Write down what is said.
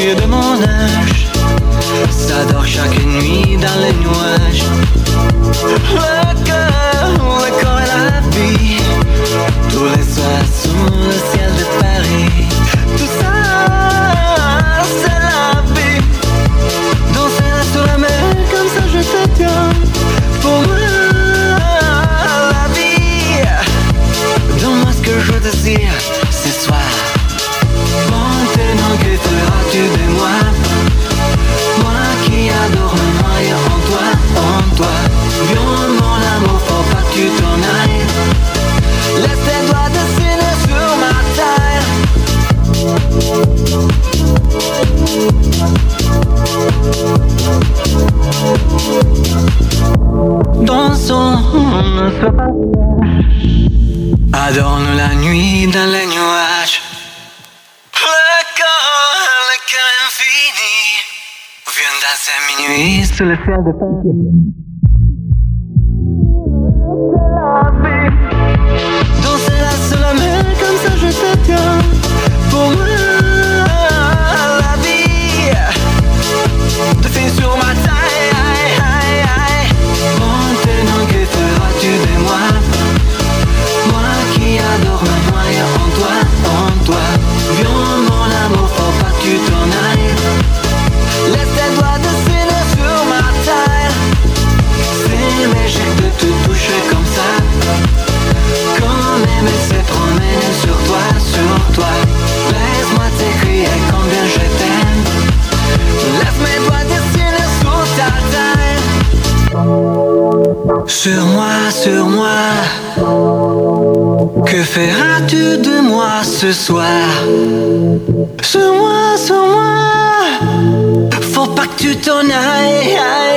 fille de mon âge s'adore chaque nuit dans les nuages. Le corps et la vie, tous les soirs sous le ciel de Paris. Tout ça, c'est la vie. Danser là sur la mer, comme ça je te tiens. Pour moi, la vie. Donne-moi ce que je désire ce soir. Maintenant, que feras-tu de moi? Moi qui adore me noyer en toi. Viens mon amour, faut pas que tu t'en ailles. Laisse tes doigts dessiner sur ma taille. Dansons ce passage. Adorne la nuit dans les nuages. Le cœur infini. Viens danser minuit sous le ciel de Paris. Danser là sur la mer, comme ça je te tiens. Pour moi, la vie. De fin sur ma taille. Maintenant, que feras-tu de moi? Moi qui adore me noyer en toi. Viens mon amour, faut pas que tu t'en ailles. Laisse tes doigts dessiner sur ma taille. C'est magique de te toucher comme ça. Comme aimer se promener sur toi. Laisse-moi t'écrire combien je t'aime. Laisse mes doigts dessiner sur ta taille. Sur moi. Que feras-tu de moi ce soir? Sur moi. Faut pas que tu t'en ailles.